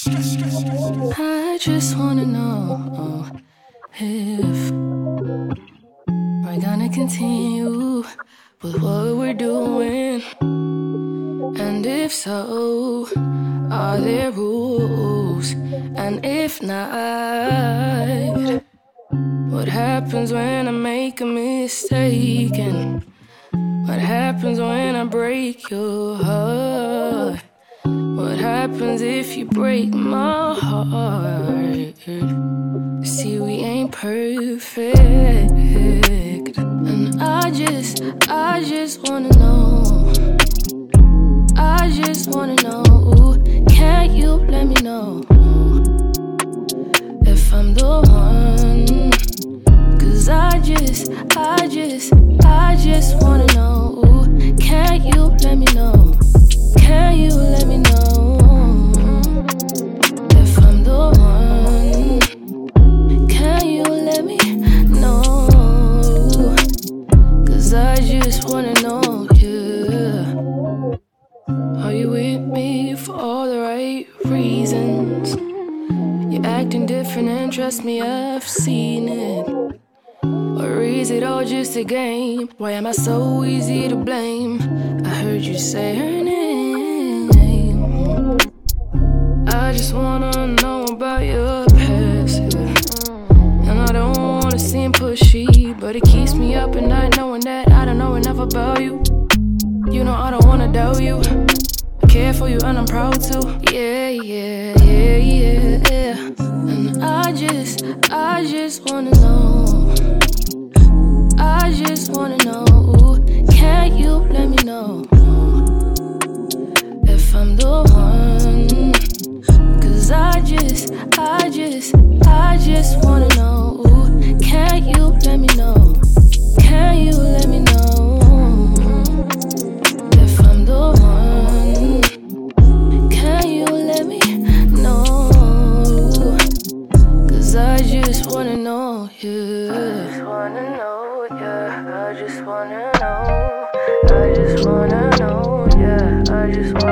I just wanna know if we're gonna continue with what we're doing, and if so, are there rules? And if not, what happens when I make a mistake? And what happens when I break your heart? What happens if you break my heart? See, we ain't perfect, and I just wanna know. I just wanna know. Can't you let me know if I'm the one? 'Cause I just wanna know. Can't you let me know? Can you let me know if I'm the one? Can you let me know? 'Cause I just wanna know, yeah. Are you with me for all the right reasons? You're acting different and trust me, I've seen it. Or is it all just a game? Why am I so easy to blame? I heard you say her name. I just wanna know about your past, yeah. And I don't wanna seem pushy, but it keeps me up at night knowing that I don't know enough about you. You know I don't wanna doubt you. I care for you and I'm proud to. Yeah. And I just wanna know. I just wanna know. Can't you let me know if I'm the one? 'Cause I just wanna know. Can't you let me know? Can you let me know if I'm the one? Can you let me know? 'Cause I just wanna know, yeah. I just wanna know, yeah. I just wanna know. I just wanna know, yeah. I just wanna